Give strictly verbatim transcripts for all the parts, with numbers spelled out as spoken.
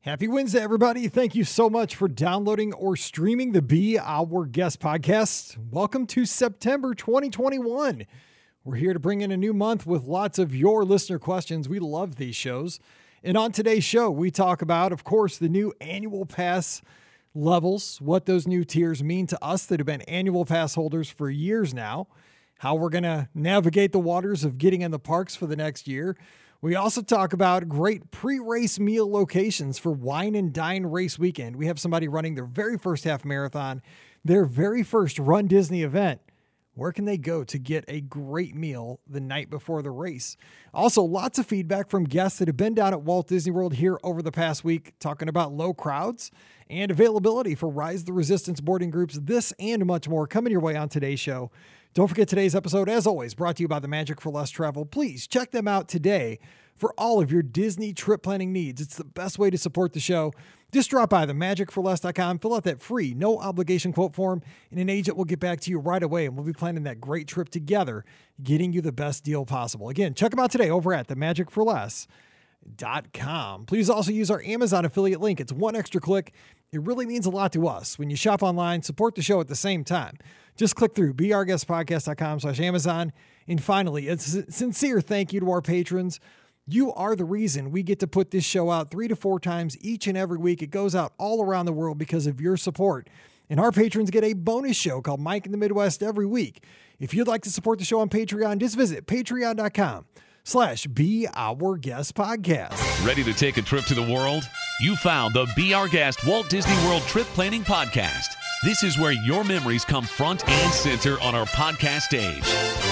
Happy Wednesday, everybody. Thank you so much for downloading or streaming the Be Our Guest podcast. Welcome to September twenty twenty-one. We're here to bring in a new month with lots of your listener questions. We love these shows. And on today's show, we talk about, of course, the new annual pass levels, what those new tiers mean to us that have been annual pass holders for years now, how we're going to navigate the waters of getting in the parks for the next year. We also talk about great pre-race meal locations for Wine and Dine race weekend. We have somebody running their very first half marathon, their very first Run Disney event. Where can they go to get a great meal the night before the race? Also, lots of feedback from guests that have been down at Walt Disney World here over the past week, talking about low crowds and availability for Rise of the Resistance boarding groups. This and much more coming your way on today's show. Don't forget today's episode, as always, brought to you by the Magic for Less Travel. Please check them out today for all of your Disney trip planning needs. It's the best way to support the show. Just drop by the magic for less dot com, fill out that free, no obligation quote form, and an agent will get back to you right away, and we'll be planning that great trip together, getting you the best deal possible. Again, check them out today over at the magic for less dot com. Please also use our Amazon affiliate link. It's one extra click. It really means a lot to us. When you shop online, support the show at the same time. Just click through be our guest podcast dot com slash Amazon. And finally, a sincere thank you to our patrons. You are the reason we get to put this show out three to four times each and every week. It goes out all around the world because of your support. And our patrons get a bonus show called Mike in the Midwest every week. If you'd like to support the show on Patreon, just visit patreon dot com slash Be Our Guest Podcast. Ready to take a trip to the world? You found the Be Our Guest Walt Disney World Trip Planning Podcast. This is where your memories come front and center on our podcast stage.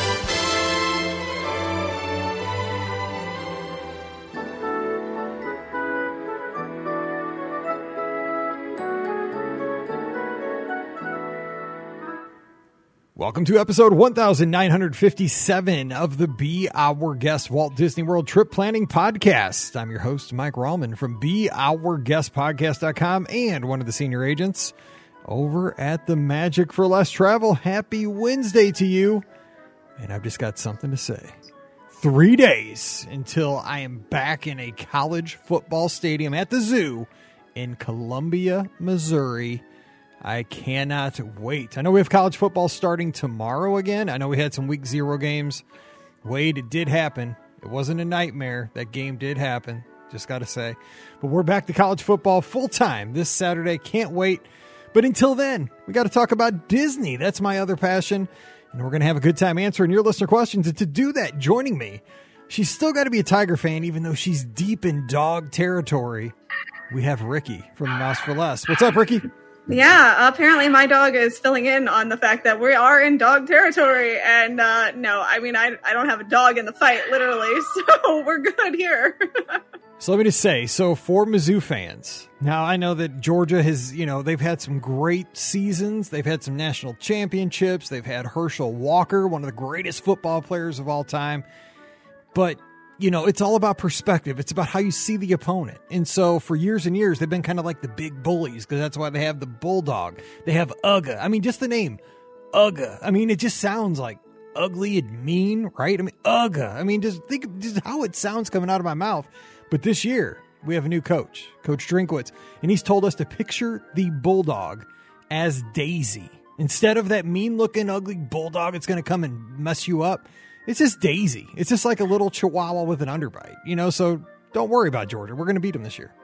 Welcome to episode one thousand nine hundred fifty-seven of the Be Our Guest Walt Disney World Trip Planning Podcast. I'm your host, Mike Rallman from be our guest podcast dot com and one of the senior agents over at the Magic for Less Travel. Happy Wednesday to you. And I've just got something to say. Three days until I am back in a college football stadium at the zoo in Columbia, Missouri. I cannot wait. I know we have college football starting tomorrow again. I know we had some week zero games. Wade, it did happen. It wasn't a nightmare. That game did happen. Just got to say. But we're back to college football full time this Saturday. Can't wait. But until then, we got to talk about Disney. That's my other passion. And we're going to have a good time answering your listener questions. And to do that, joining me, she's still got to be a Tiger fan, even though she's deep in dog territory. We have Ricky from Mouse for Less. What's up, Ricky? Yeah, apparently my dog is filling in on the fact that we are in dog territory. And uh, no, I mean, I, I don't have a dog in the fight, literally. So we're good here. So let me just say, so for Mizzou fans, now I know that Georgia has, you know, they've had some great seasons. They've had some national championships. They've had Herschel Walker, one of the greatest football players of all time. But you know, it's all about perspective. It's about how you see the opponent. And so for years and years, they've been kind of like the big bullies because that's why they have the Bulldog. They have Ugga. I mean, just the name, Ugga. I mean, it just sounds like ugly and mean, right? I mean, Ugga. I mean, just think of just how it sounds coming out of my mouth. But this year, we have a new coach, Coach Drinkwitz, and he's told us to picture the Bulldog as Daisy. Instead of that mean-looking, ugly Bulldog that's going to come and mess you up, it's just Daisy. It's just like a little chihuahua with an underbite, you know, so don't worry about Georgia. We're going to beat them this year.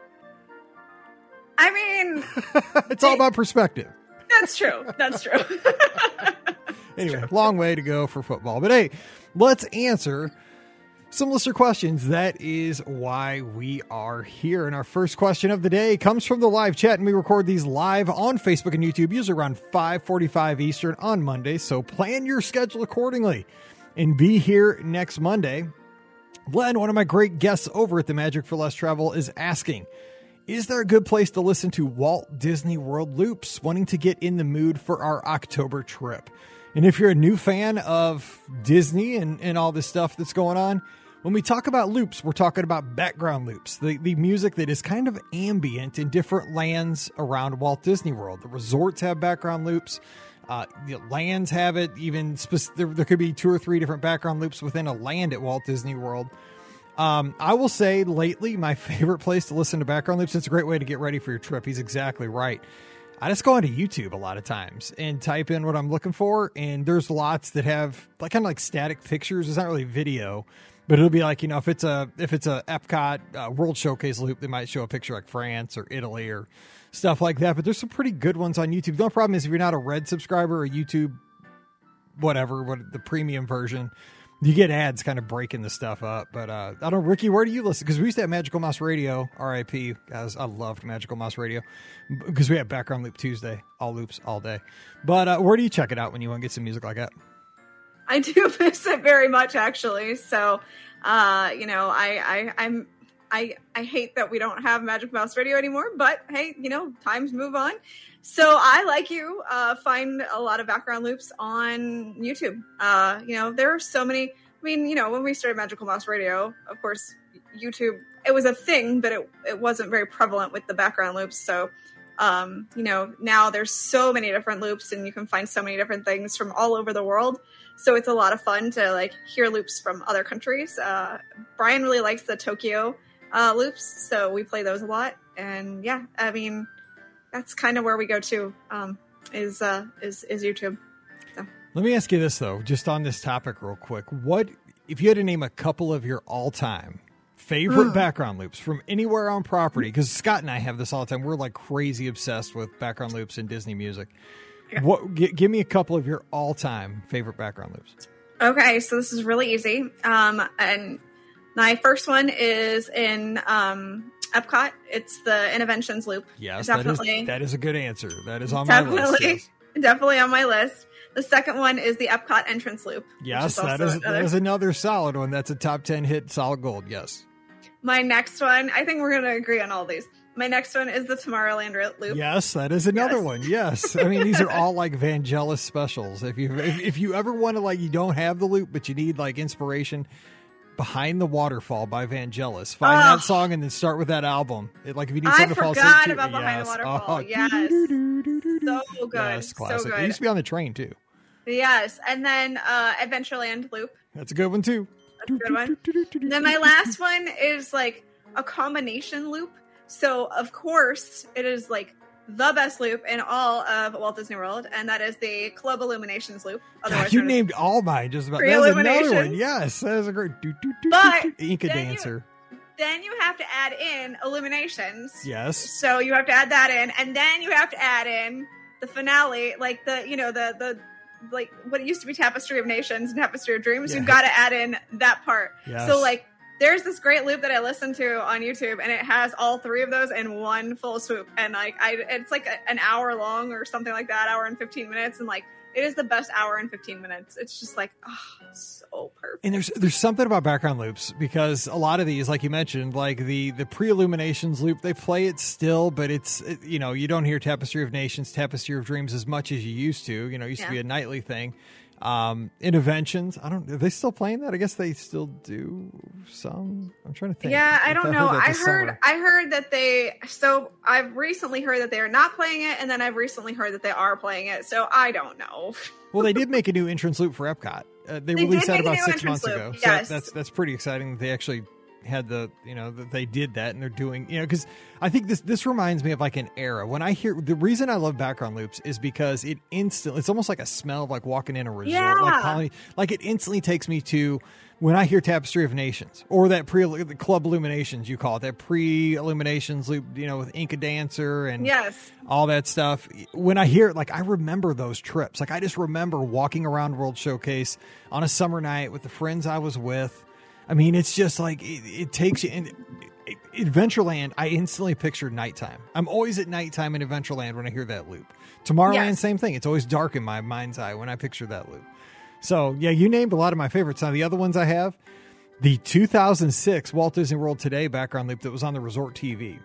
I mean, it's all about perspective. That's true. That's true. Anyway, true. Long way to go for football. But hey, let's answer some listener questions. That is why we are here. And our first question of the day comes from the live chat, and we record these live on Facebook and YouTube, usually around five forty-five Eastern on Monday. So plan your schedule accordingly and be here next Monday. Glenn, one of my great guests over at the Magic for Less Travel, is asking, is there a good place to listen to Walt Disney World loops, wanting to get in the mood for our October trip? And if you're a new fan of Disney and, and all this stuff that's going on, when we talk about loops, we're talking about background loops, the, the music that is kind of ambient in different lands around Walt Disney World. The resorts have background loops. Uh, the lands have it. Even spec- there, there could be two or three different background loops within a land at Walt Disney World. Um, I will say lately, my favorite place to listen to background loops, it's a great way to get ready for your trip. He's exactly right. I just go onto YouTube a lot of times and type in what I'm looking for. And there's lots that have like kind of like static pictures. It's not really video, but it'll be like, you know, if it's a, if it's a Epcot uh, World Showcase loop, they might show a picture like France or Italy or stuff like that. But there's some pretty good ones on YouTube. The only problem is if you're not a Red subscriber or YouTube, whatever, what the premium version, you get ads kind of breaking the stuff up. But uh, I don't know, Ricky, where do you listen? Because we used to have Magical Mouse Radio, R I P. Guys, I loved Magical Mouse Radio because we had Background Loop Tuesday, all loops all day. But uh, where do you check it out when you want to get some music like that? I do miss it very much, actually. So, uh, you know, I, I, I'm, I, I hate that we don't have Magic Mouse Radio anymore. But hey, you know, times move on. So I, like you, uh, find a lot of background loops on YouTube. Uh, you know, there are so many. I mean, you know, when we started Magical Mouse Radio, of course, YouTube, it was a thing, but it, it wasn't very prevalent with the background loops. So, um, you know, now there's so many different loops and you can find so many different things from all over the world. So it's a lot of fun to like hear loops from other countries. Uh, Brian really likes the Tokyo uh, loops, so we play those a lot. And yeah, I mean, that's kind of where we go to, um, is, uh, is, is YouTube. So. Let me ask you this though, just on this topic real quick. What, if you had to name a couple of your all time favorite background loops from anywhere on property? Because Scott and I have this all the time. We're like crazy obsessed with background loops and Disney music. Yeah. What, g- give me a couple of your all time favorite background loops. Okay. So this is really easy. Um, and my first one is in, um, Epcot. It's the Interventions loop. Yes, definitely. That is, that is a good answer. That is on my list. Yes. Definitely on my list. The second one is the Epcot entrance loop. Yes, is that is another. that is another solid one. That's a top ten hit, solid gold. Yes. My next one, I think we're going to agree on all these. My next one is the Tomorrowland loop. Yes, that is another yes. one. Yes. I mean, these are all like Vangelis specials. If you if, if you ever want to, like, you don't have the loop, but you need like inspiration, Behind the Waterfall by Vangelis. Find oh. that song and then start with that album. It, like if you need something I to fall asleep. I forgot to, about yes. Behind the Waterfall. Oh, yes. So good. Yes, classic. So good. It used to be on the train too. Yes. And then uh, Adventureland loop. That's a good one too. That's a good one. Then my last one is like a combination loop. So of course it is like the best loop in all of Walt Disney World, and that is the Club Illuminations loop. God, you named all mine just about. That's another one. Yes, that is a great. Do, do, do, but do, do. Inca Dancer. You, then you have to add in Illuminations. Yes. So you have to add that in, and then you have to add in the finale, like the you know the the like what used to be Tapestry of Nations and Tapestry of Dreams. Yeah. You've got to add in that part. Yes. So like. There's this great loop that I listened to on YouTube, and it has all three of those in one full swoop. And like, I, it's like a, an hour long or something like that, hour and fifteen minutes. And like, it is the best hour and fifteen minutes. It's just like, oh, so perfect. And there's there's something about background loops because a lot of these, like you mentioned, like the the pre-Illuminations loop, they play it still, but it's it, you know you don't hear Tapestry of Nations, Tapestry of Dreams as much as you used to. You know, it used yeah. to be a nightly thing. Um, Interventions. I don't. Are they still playing that? I guess they still do some. I'm trying to think. Yeah, I don't I know. I heard. Summer. I heard that they. So I've recently heard that they are not playing it, and then I've recently heard that they are playing it. So I don't know. Well, they did make a new entrance loop for Epcot. Uh, they, they released that about six months loop. ago. Yes. So that's that's pretty exciting. They actually had the you know that they did that and they're doing you know because I think this this reminds me of like an era when I hear the reason I love background loops is because it instantly it's almost like a smell of like walking in a resort yeah. like Poly, like it instantly takes me to when I hear Tapestry of Nations or that pre the Club Illuminations you call it that pre Illuminations loop you know with Inca Dancer and yes all that stuff when I hear it like I remember those trips like I just remember walking around World Showcase on a summer night with the friends I was with. I mean, it's just like it, it takes you in Adventureland. I instantly pictured nighttime. I'm always at nighttime in Adventureland when I hear that loop. Tomorrowland, yes. same thing. It's always dark in my mind's eye when I picture that loop. So, yeah, you named a lot of my favorites. Now, the other ones I have, the two thousand six Walt Disney World Today background loop that was on the Resort T V.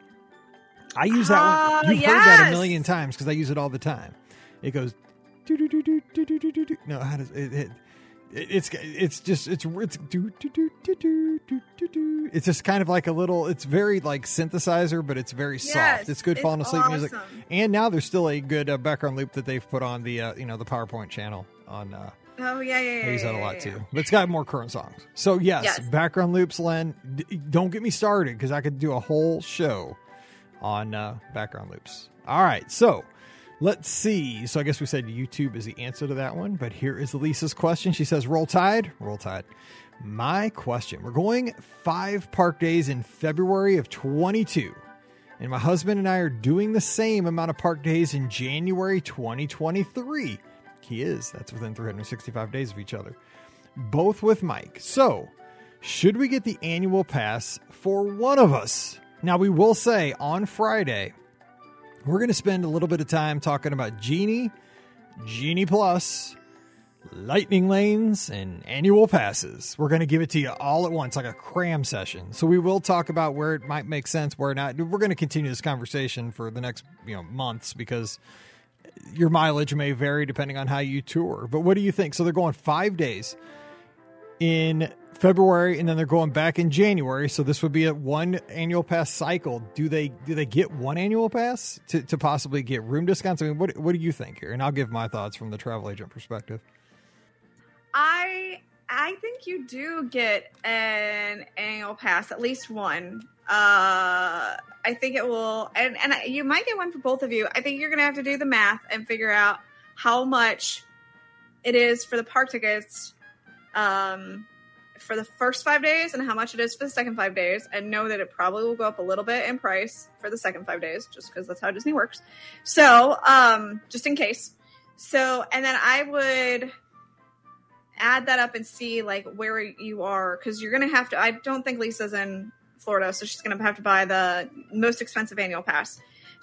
I use that uh, one. You've yes. heard that a million times because I use it all the time. It goes, do do do do do do do do. No, how does it? it It's it's just it's it's do do do do do do do. It's just kind of like a little. It's very like synthesizer, but it's very yes, soft. It's good it's falling asleep awesome. music. And now there's still a good uh, background loop that they've put on the uh, you know the PowerPoint channel on uh, Oh, yeah, yeah, yeah. I use that a lot, yeah, yeah. too. But it's got more current songs. So, yes, Yes. background loops, Len. D- don't get me started because I could do a whole show on uh, background loops. All right, so let's see. So I guess we said YouTube is the answer to that one, but here is Lisa's question. She says, roll tide, roll tide. My question, we're going five park days in February of twenty-two, and my husband and I are doing the same amount of park days in January twenty twenty-three. He is. That's within three hundred sixty-five days of each other. Both with Mike. So, should we get the annual pass for one of us? Now, we will say on Friday, we're going to spend a little bit of time talking about Genie, Genie Plus, Lightning Lanes, and annual passes. We're going to give it to you all at once, like a cram session. So we will talk about where it might make sense, where not. We're going to continue this conversation for the next, you know, months because your mileage may vary depending on how you tour. But what do you think? So they're going five days in February, and then they're going back in January. So this would be a one annual pass cycle. Do they do they get one annual pass to, to possibly get room discounts? I mean, what what do you think here? And I'll give my thoughts from the travel agent perspective. I I think you do get an annual pass, at least one. Uh, I think it will, and, and you might get one for both of you. I think you're going to have to do the math and figure out how much it is for the park tickets um, for the first five days and how much it is for the second five days, and know that it probably will go up a little bit in price for the second five days, just because that's how Disney works. So, um, just in case. So, and then I would add that up and see like where you are, because you're going to have to, I don't think Lisa's in Florida, so she's going to have to buy the most expensive annual pass.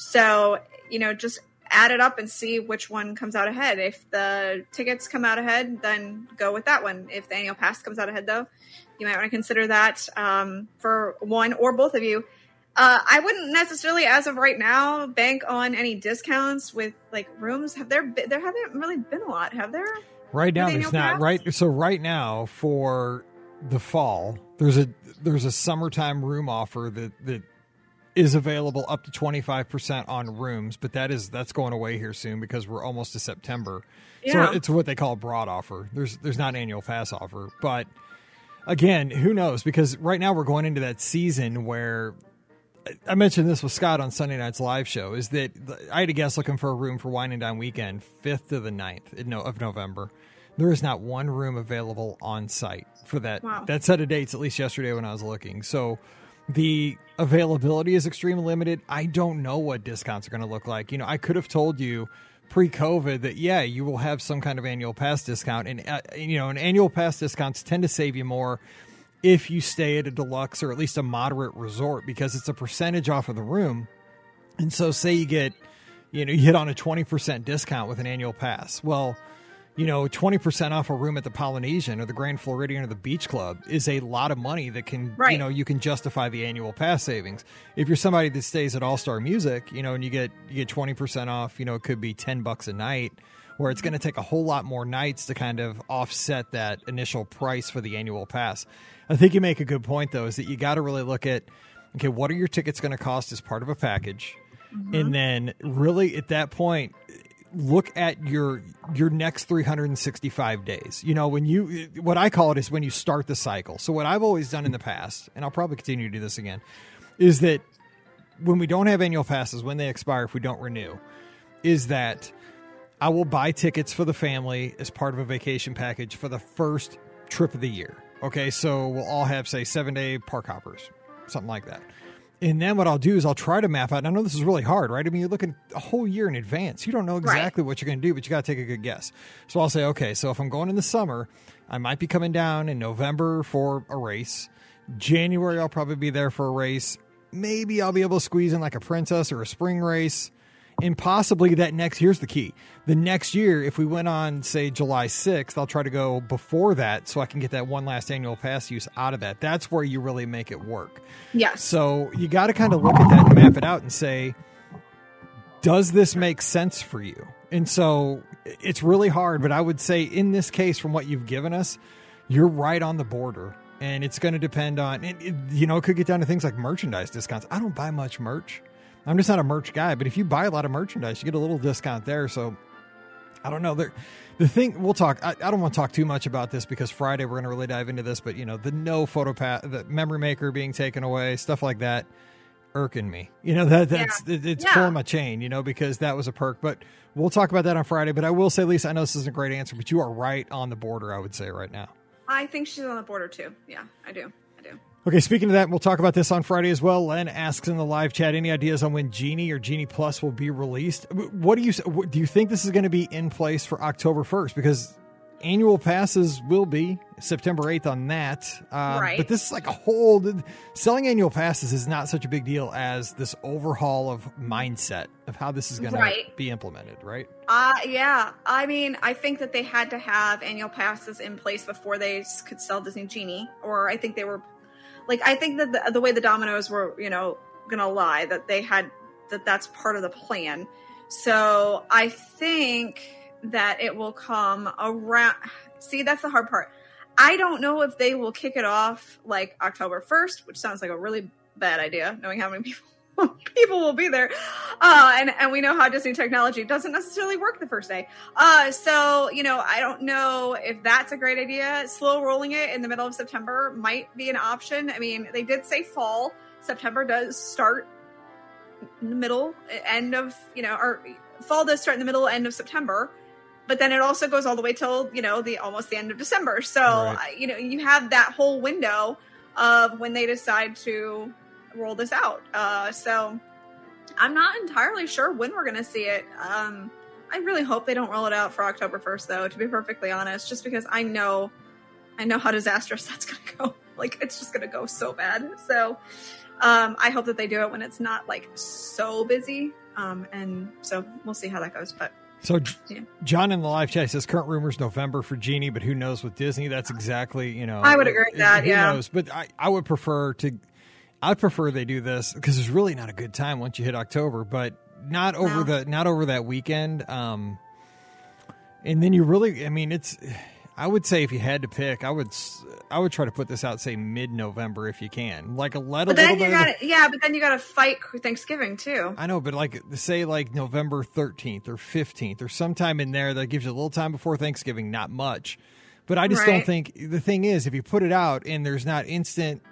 So, you know, just add it up and see which one comes out ahead. If the tickets come out ahead, then go with that one. If the annual pass comes out ahead, though, you might want to consider that um, for one or both of you. Uh, I wouldn't necessarily, as of right now, bank on any discounts with like rooms. Have there been, there haven't really been a lot, have there? Right now, there's not. Pass? Right, so right now for the fall, there's a there's a summertime room offer that that is available up to twenty-five percent on rooms, but that is that's going away here soon because we're almost to September. Yeah. So it's what they call a broad offer. There's there's not an annual pass offer, but again, who knows? Because right now we're going into that season where I mentioned this with Scott on Sunday night's live show. Is that I had a guest looking for a room for Wine and Dine weekend, fifth to the ninth of November. There is not one room available on site for that wow. that set of dates, at least yesterday when I was looking. So the availability is extremely limited. I don't know what discounts are going to look like. You know, I could have told you pre-COVID that, yeah, you will have some kind of annual pass discount. And, uh, you know, an annual pass discounts tend to save you more if you stay at a deluxe or at least a moderate resort because it's a percentage off of the room. And so say you get, you know, you hit on a twenty percent discount with an annual pass. Well, you know, twenty percent off a room at the Polynesian or the Grand Floridian or the Beach Club is a lot of money that can, right. you know, you can justify the annual pass savings. If you're somebody that stays at All-Star Music, you know, and you get, you get twenty percent off, you know, it could be ten bucks a night, where it's going to take a whole lot more nights to kind of offset that initial price for the annual pass. I think you make a good point, though, is that you got to really look at, okay, what are your tickets going to cost as part of a package? Mm-hmm. And then really at that point, look at your your next three hundred sixty-five days. You know, when you, what I call it is when you start the cycle. So what I've always done in the past, and I'll probably continue to do this again, is that when we don't have annual passes, when they expire, if we don't renew, is that I will buy tickets for the family as part of a vacation package for the first trip of the year. Okay, so we'll all have, say, seven-day park hoppers, something like that. And then what I'll do is I'll try to map out. And I know this is really hard, right? I mean, you're looking a whole year in advance. You don't know exactly right. what you're going to do, but you got to take a good guess. So I'll say, okay, so if I'm going in the summer, I might be coming down in November for a race. January, I'll probably be there for a race. Maybe I'll be able to squeeze in like a princess or a spring race. And possibly that next, here's the key. The next year, if we went on, say, July sixth, I'll try to go before that so I can get that one last annual pass use out of that. That's where you really make it work. Yes. So you got to kind of look at that and map it out and say, does this make sense for you? And so it's really hard, but I would say in this case, from what you've given us, you're right on the border. And it's going to depend on, it, it, you know, it could get down to things like merchandise discounts. I don't buy much merch. I'm just not a merch guy, but if you buy a lot of merchandise, you get a little discount there. So I don't know. There, the thing we'll talk. I, I don't want to talk too much about this because Friday we're going to really dive into this. But you know, the no photo pass, the memory maker being taken away, stuff like that, irking me. You know that that's yeah. it, it's yeah. pulling my chain. You know, because that was a perk. But we'll talk about that on Friday. But I will say, Lisa, I know this isn't a great answer, but you are right on the border. I would say right now. I think she's on the border too. Yeah, I do. I do. Okay, speaking of that, we'll talk about this on Friday as well. Len asks in the live chat, any ideas on when Genie or Genie Plus will be released? What do you do? You think this is going to be in place for October first? Because annual passes will be September eighth on that. Um, right. But this is like a whole, selling annual passes is not such a big deal as this overhaul of mindset of how this is going right. to be implemented, right? Uh, yeah. I mean, I think that they had to have annual passes in place before they could sell Disney Genie, or I think they were Like, I think that the, the way the dominoes were, you know, going to lie, that they had, that that's part of the plan. So I think that it will come around. See, that's the hard part. I don't know if they will kick it off like October first, which sounds like a really bad idea, knowing how many people people will be there. Uh, and, and we know how Disney technology doesn't necessarily work the first day. Uh, so, you know, I don't know if that's a great idea. Slow rolling it in the middle of September might be an option. I mean, they did say fall. September does start in the middle, end of, you know, or fall does start in the middle, end of September. But then it also goes all the way till, you know, the almost the end of December. So, right. you know, you have that whole window of when they decide to roll this out. Uh, so I'm not entirely sure when we're going to see it. Um, I really hope they don't roll it out for October first, though, to be perfectly honest, just because I know, I know how disastrous that's going to go. Like, it's just going to go so bad. So um, I hope that they do it when it's not like so busy. Um, and so we'll see how that goes. But So yeah. John in the live chat says current rumors November for Genie, but who knows with Disney? That's exactly, you know, I would agree with that. Who yeah. knows? But I, I would prefer to, I prefer they do this because it's really not a good time once you hit October, but not over no. the, not over that weekend. Um, and then you really, I mean, it's, I would say if you had to pick, I would, I would try to put this out, say mid-November if you can, like a let but a then little you bit. gotta, yeah, but then you got to fight Thanksgiving too. I know, but like say like November thirteenth or fifteenth or sometime in there that gives you a little time before Thanksgiving, not much. But I just right. don't think the thing is if you put it out and there's not instant,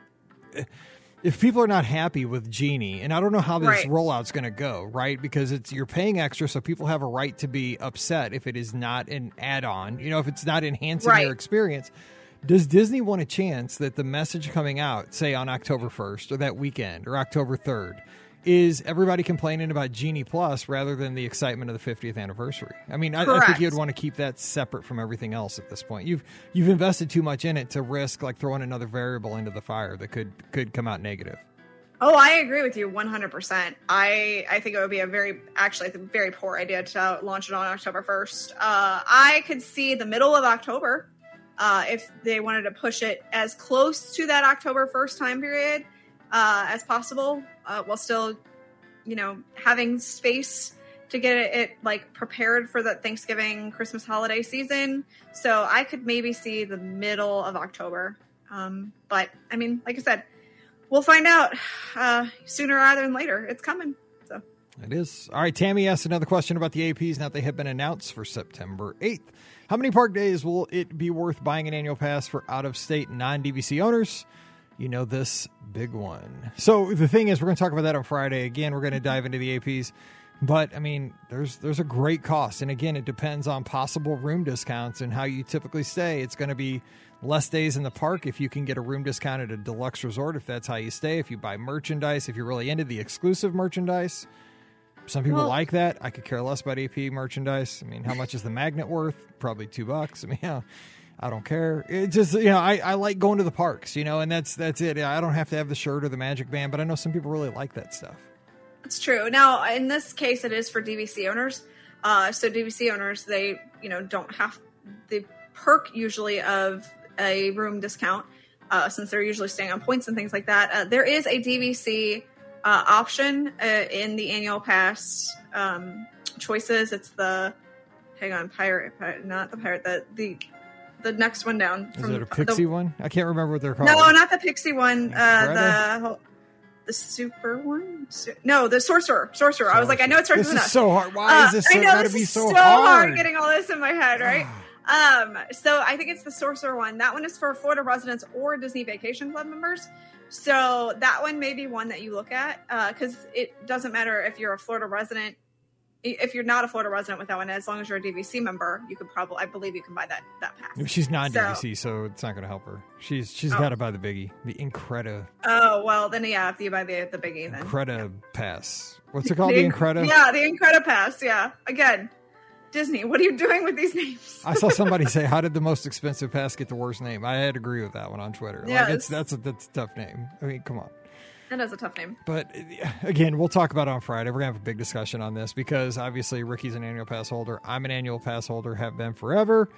if people are not happy with Genie, and I don't know how this right. rollout's going to go, right? Because it's you're paying extra, so people have a right to be upset if it is not an add-on. You know, if it's not enhancing right. their experience. Does Disney want a chance that the message coming out, say on October first or that weekend or October third, is everybody complaining about Genie Plus rather than the excitement of the fiftieth anniversary? I mean, I, I think you'd want to keep that separate from everything else at this point. You've you've invested too much in it to risk like throwing another variable into the fire that could could come out negative. Oh, I agree with you one hundred percent. I, I think it would be a very, actually, a very poor idea to launch it on October first. Uh, I could see the middle of October. Uh, if they wanted to push it as close to that October first time period uh, as possible, uh, while still, you know, having space to get it, it like prepared for the Thanksgiving, Christmas holiday season. So I could maybe see the middle of October. Um, but I mean, like I said, we'll find out uh, sooner rather than later. It's coming. So it is. All right. Tammy asked another question about the A Ps now that they have been announced for September eighth. How many park days will it be worth buying an annual pass for out-of-state non-D V C owners? You know this big one. So the thing is, we're going to talk about that on Friday. Again, we're going to dive into the A Ps. But, I mean, there's there's a great cost. And, again, it depends on possible room discounts and how you typically stay. It's going to be less days in the park if you can get a room discount at a deluxe resort, if that's how you stay. If you buy merchandise, if you're really into the exclusive merchandise. Some people well, like that. I could care less about A P merchandise. I mean, how much is the magnet worth? Probably two bucks. I mean, you know, I don't care. It just, you know, I, I like going to the parks, you know, and that's that's it. I don't have to have the shirt or the magic band, but I know some people really like that stuff. It's true. Now, in this case, it is for D V C owners. Uh, so D V C owners, they, you know, don't have the perk usually of a room discount uh, since they're usually staying on points and things like that. Uh, there is a D V C Uh, option uh, in the annual pass um, choices. It's the hang on pirate, pirate not the pirate the the the next one down. Is it a pixie the, one? I can't remember what they're called. No, not the pixie one. Uh, the the super one? Su- no, the sorcerer. Sorcerer. I was like, I know it starts this with an is S. so hard. Why Uh, is this I so know got to this be is so, so hard? hard getting all this in my head, right? um, so I think it's the sorcerer one. That one is for Florida residents or Disney Vacation Club members. So that one may be one that you look at because uh, it doesn't matter if you're a Florida resident. If you're not a Florida resident with that one, as long as you're a D V C member, you could probably, I believe you can buy that that pass. She's not so, D V C, so it's not going to help her. She's She's oh. got to buy the biggie, the Increda. Oh, well, then yeah, if you buy the, the biggie, then. Increda Pass. What's it called? The, the Increda? Yeah, the Increda Pass, yeah. Again, Disney, what are you doing with these names? I saw somebody say, how did the most expensive pass get the worst name? I had to agree with that one on Twitter. Yes. Like, it's, that's, a, that's a tough name. I mean, come on. That is a tough name. But again, we'll talk about it on Friday. We're going to have a big discussion on this because obviously Ricky's an annual pass holder. I'm an annual pass holder, have been forever.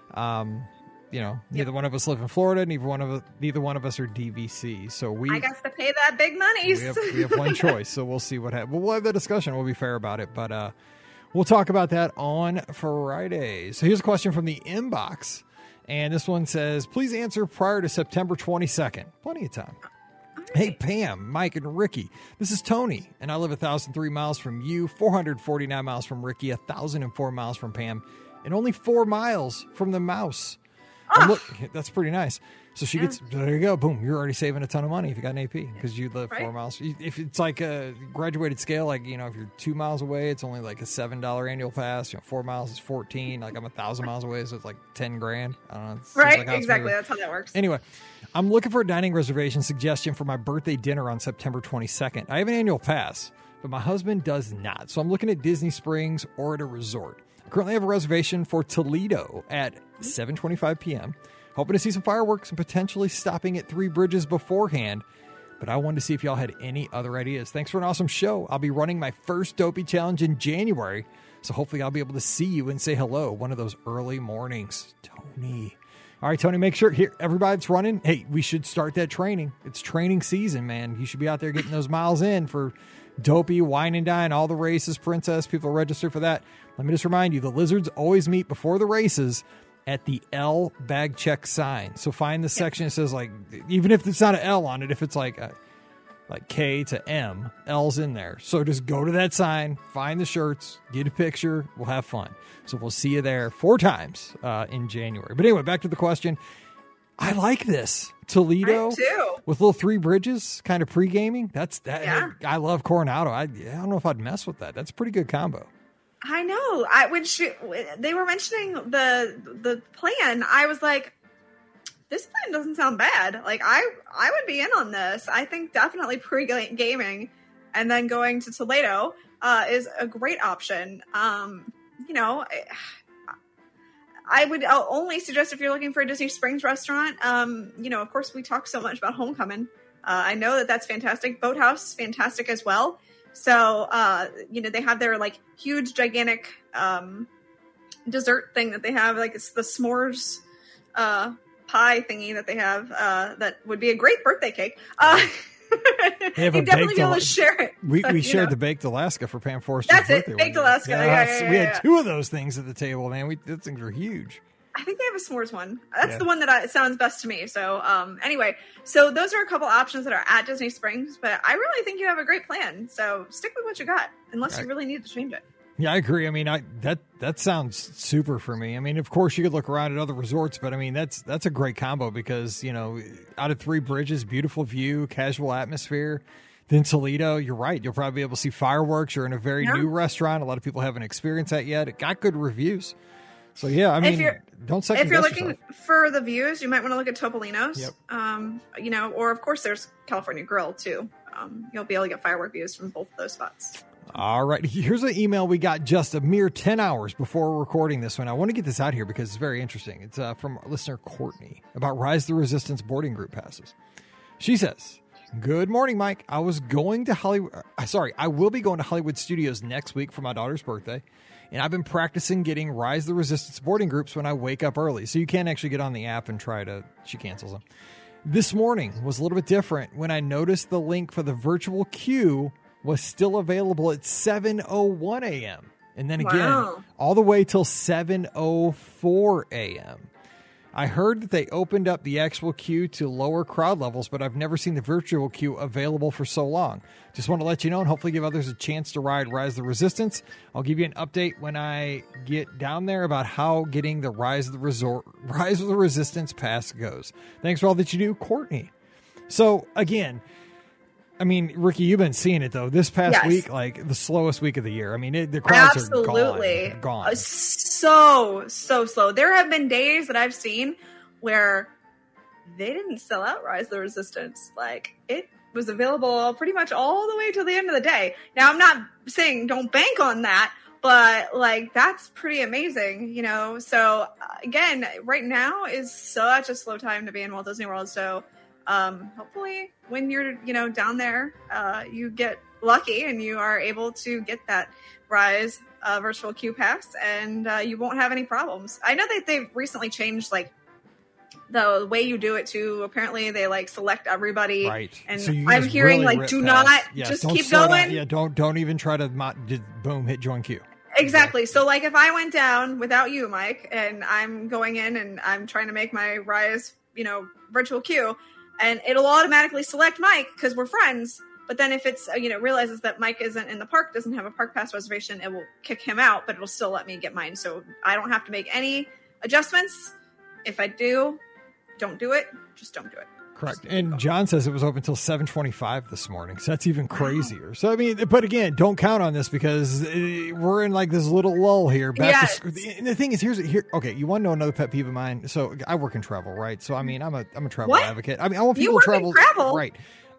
Um, you know, neither yep. one of us live in Florida. Neither one of us, neither one of us are D V C. So we I got to pay that big money. We have, we have one choice. So we'll see what happens. We'll have the discussion. We'll be fair about it. But uh, we'll talk about that on Friday. So here's a question from the inbox. And this one says, please answer prior to September twenty-second. Plenty of time. Hey, Pam, Mike, and Ricky. This is Tony, and I live one thousand three miles from you, four hundred forty-nine miles from Ricky, one thousand four miles from Pam, and only four miles from the mouse. Oh. Look, that's pretty nice. So she yeah. gets, there you go, boom, you're already saving a ton of money if you got an A P because you live right. four miles. If it's like a graduated scale, like, you know, if you're two miles away, it's only like a seven dollars annual pass. You know, four miles is fourteen. Like I'm a thousand miles away, so it's like ten grand. I don't know. Right, like exactly. That's how that works. Anyway. I'm looking for a dining reservation suggestion for my birthday dinner on September twenty-second. I have an annual pass, but my husband does not. So I'm looking at Disney Springs or at a resort. I currently have a reservation for Toledo at seven twenty-five p.m. Hoping to see some fireworks and potentially stopping at Three Bridges beforehand. But I wanted to see if y'all had any other ideas. Thanks for an awesome show. I'll be running my first Dopey Challenge in January. So hopefully I'll be able to see you and say hello one of those early mornings. Tony. All right, Tony, make sure here everybody that's running, hey, we should start that training. It's training season, man. You should be out there getting those miles in for Dopey, Wine and Dine, all the races, Princess. People register for that. Let me just remind you, the Lizards always meet before the races at the L bag check sign. So find the section that says, like, even if it's not an L on it, if it's like a, like K to M, L's in there. So just go to that sign, find the shirts, get a picture. We'll have fun. So we'll see you there four times uh, in January. But anyway, back to the question. I like this. Toledo with little Three Bridges kind of pre-gaming. That's that. Yeah. I love Coronado. I, I don't know if I'd mess with that. That's a pretty good combo. I know. I when she, they were mentioning the the plan, I was like, this plan doesn't sound bad. Like I I would be in on this. I think definitely pre-gaming and then going to Toledo uh, is a great option. Um, you know, I, I would only suggest if you're looking for a Disney Springs restaurant. Um, you know, of course, we talk so much about Homecoming. Uh, I know that that's fantastic. Boathouse, fantastic as well. So, uh, you know, they have their like huge, gigantic um, dessert thing that they have. Like it's the s'mores uh, pie thingy that they have. Uh, that would be a great birthday cake. Uh, You'd definitely be able to share it. We but, we shared know. the Baked Alaska for Pam Forrester's That's birthday. it, Baked Alaska. Yeah, yeah, yeah, yeah, we had yeah. two of those things at the table, man. We those things are huge. I think they have a s'mores one. That's yeah. the one that I, sounds best to me. So um, anyway, so those are a couple options that are at Disney Springs, but I really think you have a great plan. So stick with what you got, unless right. you really need to change it. Yeah, I agree. I mean, I that that sounds super for me. I mean, of course, you could look around at other resorts, but I mean, that's that's a great combo because, you know, out of Three Bridges, beautiful view, casual atmosphere. Then Toledo, you're right. You'll probably be able to see fireworks. You're in a very yeah. new restaurant. A lot of people haven't experienced that yet. It got good reviews. So, yeah, I mean, if you're, don't second If you're guess looking yourself. for the views, you might want to look at Topolino's. Yep. Um, you know, or of course, there's California Grill too. Um, you'll be able to get firework views from both of those spots. All right. Here's an email we got just a mere ten hours before we're recording this one. I want to get this out here because it's very interesting. It's uh, from listener Courtney about Rise of the Resistance boarding group passes. She says, good morning, Mike. I was going to Hollywood. Uh, sorry, I will be going to Hollywood Studios next week for my daughter's birthday. And I've been practicing getting Rise of the Resistance boarding groups when I wake up early. So you can't actually get on the app and try to, she cancels them. This morning was a little bit different when I noticed the link for the virtual queue was still available at seven oh one a.m. And then again, wow. all the way till seven oh four a.m. I heard that they opened up the actual queue to lower crowd levels, but I've never seen the virtual queue available for so long. Just want to let you know and hopefully give others a chance to ride Rise of the Resistance. I'll give you an update when I get down there about how getting the Rise of the Resort, Rise of the Resistance pass goes. Thanks for all that you do, Courtney. So, again, I mean, Ricky, you've been seeing it, though. This past yes. week, like, the slowest week of the year. I mean, it, the crowds Absolutely. are gone. gone. Uh, so, so slow. There have been days that I've seen where they didn't sell out Rise of the Resistance. Like, it was available pretty much all the way to the end of the day. Now, I'm not saying don't bank on that, but, like, that's pretty amazing, you know? So, uh, again, right now is such a slow time to be in Walt Disney World, so... Um, hopefully when you're, you know, down there, uh, you get lucky and you are able to get that Rise uh, virtual queue pass and uh, you won't have any problems. I know that they've recently changed like the way you do it too. Apparently they like select everybody. Right. And so I'm hearing really like, do past. not yes, just don't keep slow going. Down. Yeah. Don't, don't even try to mo- just boom, hit join queue. Exactly. So like if I went down without you, Mike, and I'm going in and I'm trying to make my Rise, you know, virtual queue, and it'll automatically select Mike because we're friends. But then if it's, you know, realizes that Mike isn't in the park, doesn't have a park pass reservation, it will kick him out, but it'll still let me get mine. So I don't have to make any adjustments. If I do, don't do it. Just don't do it. Correct. And John says it was open until seven twenty-five this morning. So that's even crazier. So, I mean, but again, don't count on this because we're in like this little lull here. Back yes. to school. And the thing is, here's here. Okay, you want to know another pet peeve of mine? So I work in travel, right? So, I mean, I'm a I'm a travel what? advocate. I mean, I want you people work to travel. In travel. Right.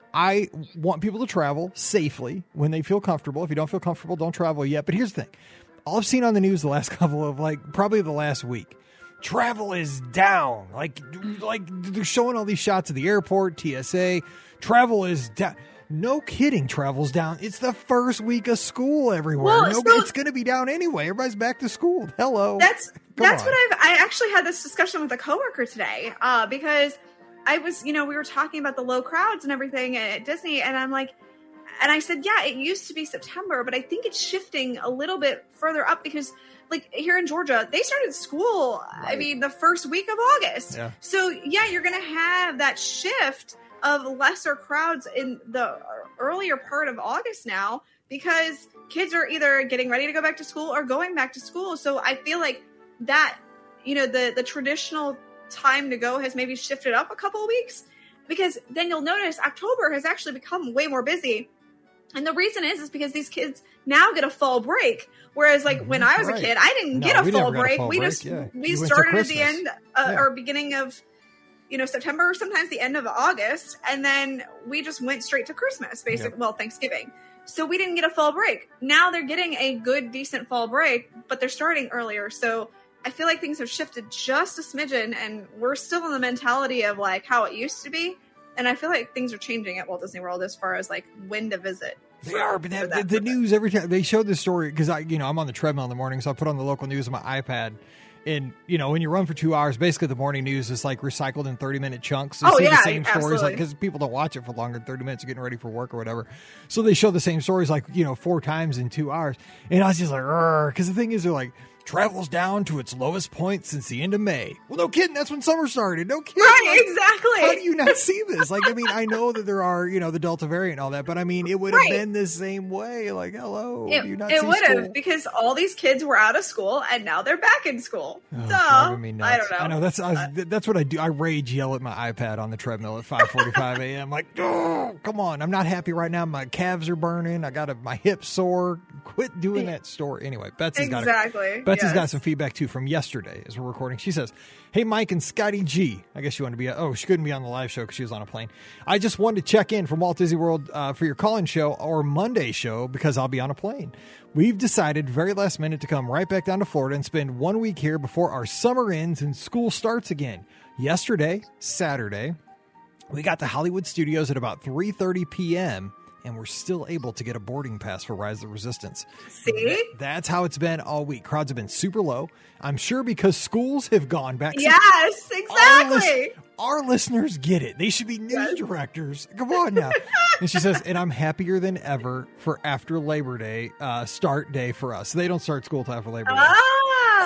I want people to travel safely when they feel comfortable. If you don't feel comfortable, don't travel yet. But here's the thing. All I've seen on the news the last couple of like probably the last week. Travel is down. Like, like they're showing all these shots of the airport, T S A. Travel is down. No kidding, travel's down. It's the first week of school everywhere. Well, no, so, it's going to be down anyway. Everybody's back to school. Hello. That's Come that's on. what I've. I actually had this discussion with a coworker today uh, because I was, you know, we were talking about the low crowds and everything at Disney, and I'm like, and I said, yeah, it used to be September, but I think it's shifting a little bit further up because. Like here in Georgia, they started school, right. I mean, the first week of August. Yeah. So, yeah, you're going to have that shift of lesser crowds in the earlier part of August now because kids are either getting ready to go back to school or going back to school. So I feel like that, you know, the, the traditional time to go has maybe shifted up a couple of weeks because then you'll notice October has actually become way more busy. And the reason is, is because these kids now get a fall break. Whereas like when I was right. a kid, I didn't no, get a fall got break. A fall we break. just, yeah. we you started at the end uh, yeah. or beginning of, you know, September or sometimes the end of August. And then we just went straight to Christmas, basically. Yep. Well, Thanksgiving. So we didn't get a fall break. Now they're getting a good, decent fall break, but they're starting earlier. So I feel like things have shifted just a smidgen and we're still in the mentality of like how it used to be. And I feel like things are changing at Walt Disney World as far as like when to visit. They for, are, but that, the, the purpose. news every time they show this story because I, you know, I'm on the treadmill in the morning, so I put on the local news on my iPad. And you know, when you run for two hours, basically the morning news is like recycled in thirty minute chunks. You oh see yeah, the same stories, absolutely. like because people don't watch it for longer than thirty minutes, getting ready for work or whatever. So they show the same stories like you know four times in two hours, and I was just like, because the thing is, they're like. Travels down to its lowest point since the end of May. Well, no kidding. That's when summer started. No kidding. Right, like, exactly. How do you not see this? Like, I mean, I know that there are, you know, the Delta variant and all that, but I mean, it would have right. been the same way. Like, hello. It, do you not it see would school? have because all these kids were out of school and now they're back in school. Oh, so driving me nuts. I don't know. I know that's I was, Uh, that's what I do. I rage yell at my iPad on the treadmill at five forty-five a.m. Like, oh, come on. I'm not happy right now. My calves are burning. I got a, my hips sore. Quit doing that story. Anyway, Betsy's exactly. got a, Betsy's yes. got some feedback too from yesterday as we're recording. She says, "Hey, Mike and Scotty G. I guess she wanted to be. Oh, she couldn't be on the live show because she was on a plane. I just wanted to check in from Walt Disney World uh, for your call-in show or Monday show because I'll be on a plane. We've decided very last minute to come right back down to Florida and spend one week here before our summer ends and school starts again. Yesterday, Saturday, we got to Hollywood Studios at about three thirty p.m. and we're still able to get a boarding pass for Rise of the Resistance. See? That's how it's been all week. Crowds have been super low. I'm sure because schools have gone back. Yes, Our, exactly. lis- our listeners get it. They should be news Yes. directors. Come on now. And she says, and I'm happier than ever for after Labor Day uh, start day for us. They don't start school till after Labor Day. Ah,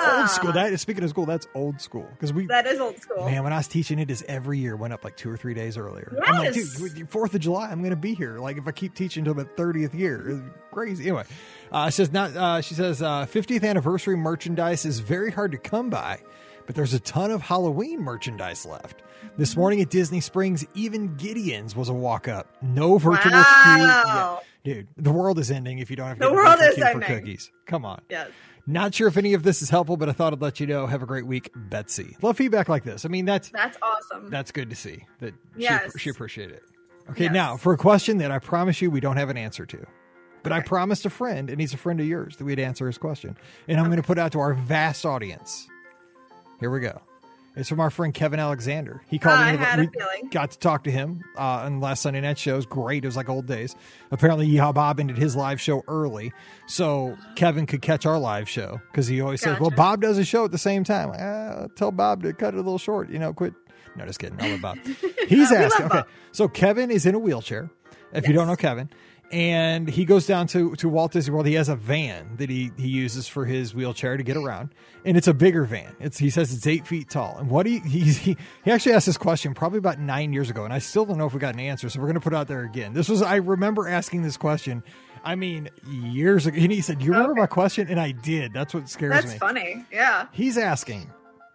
Ah, old school. That speaking of school, that's old school because we. That is old school. Man, when I was teaching, it is every year went up like two or three days earlier. Yes. I'm like, dude, Fourth of July, I'm going to be here. Like if I keep teaching until the thirtieth year, it's crazy. Anyway, uh, she says not. Uh, she says uh, fiftieth anniversary merchandise is very hard to come by, but there's a ton of Halloween merchandise left. This morning at Disney Springs, even Gideon's was a walk up. No virtual wow. queue. Yeah. Dude, the world is ending if you don't have to the get world a virtual is queue ending. for cookies. Come on. Yes. Not sure if any of this is helpful, but I thought I'd let you know. Have a great week, Betsy. Love feedback like this. I mean, that's that's awesome. That's good to see that yes. she, she appreciated it. Okay, yes. now for a question that I promise you we don't have an answer to. But okay. I promised a friend, and he's a friend of yours, that we'd answer his question. And I'm okay. going to put it out to our vast audience. Here we go. It's from our friend Kevin Alexander. He called uh, in. I had we a feeling. Got to talk to him uh, on last Sunday night show. It was great. It was like old days. Apparently, Yeehaw Bob ended his live show early, so Kevin could catch our live show because he always gotcha. says, "Well, Bob does a show at the same time." Like, ah, tell Bob to cut it a little short. You know, quit. No, just kidding. I love Bob. He's uh, asking. Okay, Bob. so Kevin is in a wheelchair. If yes. you don't know Kevin. And he goes down to, to Walt Disney World. He has a van that he, he uses for his wheelchair to get around. And it's a bigger van. It's He says it's eight feet tall. And what he, he, he, he actually asked this question probably about nine years ago. And I still don't know if we got an answer. So we're going to put it out there again. This was, I remember asking this question, I mean, years ago. And he said, do you remember okay. my question? And I did. That's what scares That's me. That's funny. Yeah. He's asking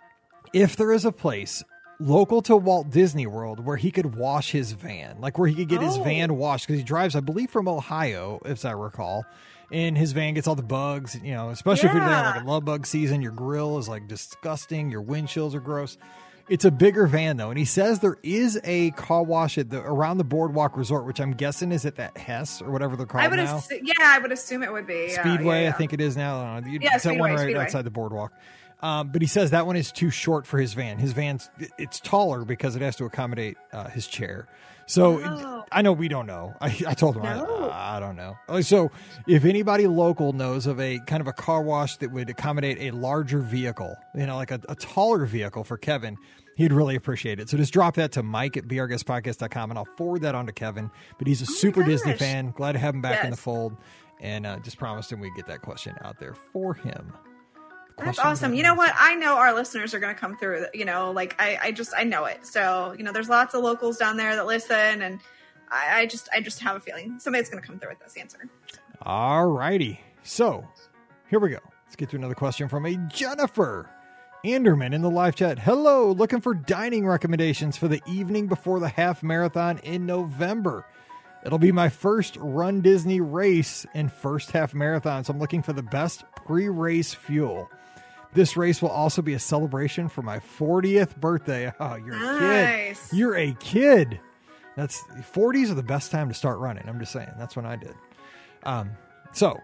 if there is a place local to Walt Disney World where he could wash his van, like where he could get oh. his van washed, because he drives, I believe, from Ohio, if I recall, and his van gets all the bugs, you know, especially yeah. if you're there like a love bug season. Your grill is like disgusting, your windshields are gross. It's a bigger van though, and he says there is a car wash at the around the Boardwalk Resort, which I'm guessing is at that Hess or whatever they're called I would now. Assu- yeah, I would assume it would be Speedway. Yeah, yeah, yeah. I think it is now. I don't know. Yeah, it's that Speedway, one right Speedway. outside the Boardwalk. Um, but he says that one is too short for his van. His van's it's taller because it has to accommodate uh, his chair. So oh. it, I know we don't know. I, I told him no. I, I don't know. So if anybody local knows of a kind of a car wash that would accommodate a larger vehicle, you know, like a, a taller vehicle for Kevin, he'd really appreciate it. So just drop that to Mike at b r guest podcast dot com and I'll forward that on to Kevin. But he's a oh super Disney fan. Glad to have him back yes. in the fold. And uh, just promised him we'd get that question out there for him. That's awesome. You know what? I know our listeners are going to come through, you know, like I, I just, I know it. So, you know, there's lots of locals down there that listen and I, I just, I just have a feeling somebody's going to come through with this answer. All righty. So here we go. Let's get to another question from a Jennifer Anderman in the live chat. Hello, looking for dining recommendations for the evening before the half marathon in November. It'll be my first Run Disney race and first half marathon. So I'm looking for the best pre-race fuel. This race will also be a celebration for my fortieth birthday. Oh, you're a nice. kid. You're a kid. That's forties are the best time to start running. I'm just saying. That's when I did. Um, so,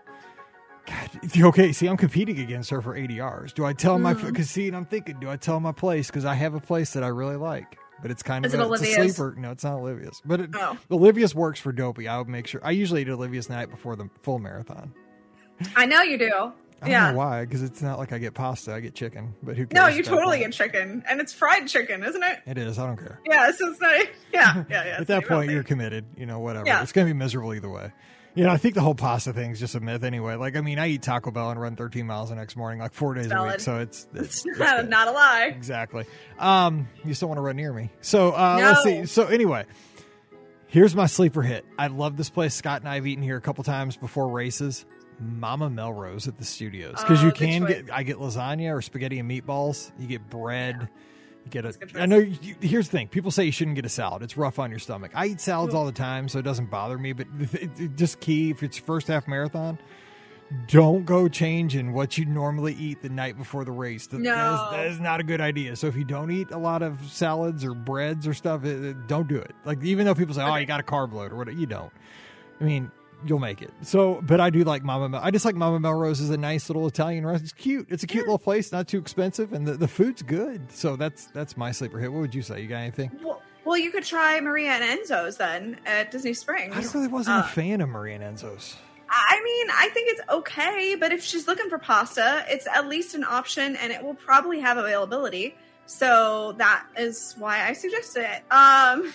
God, okay. See, I'm competing against her for eighty Rs. Do I tell mm. my, cause see, and I'm thinking, do I tell my place? Cause I have a place that I really like, but it's kind of Is a, it it's a Olivia's? sleeper. No, it's not Olivia's, but it, oh. Olivia's works for Dopey. I would make sure. I usually eat Olivia's night before the full marathon. I know you do. I don't yeah. know why, because it's not like I get pasta, I get chicken. But who cares? No, you totally get chicken, and it's fried chicken, isn't it? It is. I don't care. Yeah, so it's not. Yeah, yeah, yeah. At that point, you're committed. You know, whatever. Yeah. It's gonna be miserable either way. You know, I think the whole pasta thing is just a myth anyway. Like, I mean, I eat Taco Bell and run thirteen miles the next morning, like four days Valid. a week. So it's it's, it's not, not a lie. Exactly. Um, you still want to run near me. So uh, no. let's see. So anyway, here's my sleeper hit. I love this place. Scott and I have eaten here a couple times before races. Mama Melrose at the studios, because oh, you can choice. get I get lasagna or spaghetti and meatballs. You get bread. Yeah. You get a. I know. You, here's the thing: people say you shouldn't get a salad. It's rough on your stomach. I eat salads all the time, so it doesn't bother me. But it, it, just key if it's first half marathon, don't go changing what you normally eat the night before the race. That, no. that, is, that is not a good idea. So if you don't eat a lot of salads or breads or stuff, it, it, don't do it. Like even though people say, "Oh, you got a carb load" or whatever, you don't. I mean. You'll make it. So, but I do like Mama Mel. I just like Mama Melrose is a nice little Italian restaurant. It's cute. It's a cute yeah. little place, not too expensive, and the, the food's good. So that's that's my sleeper hit. What would you say? You got anything? Well, well you could try Maria and Enzo's then at Disney Springs. I really wasn't uh, a fan of Maria and Enzo's. I mean, I think it's okay, but if she's looking for pasta, it's at least an option, and it will probably have availability. So that is why I suggested it. Um,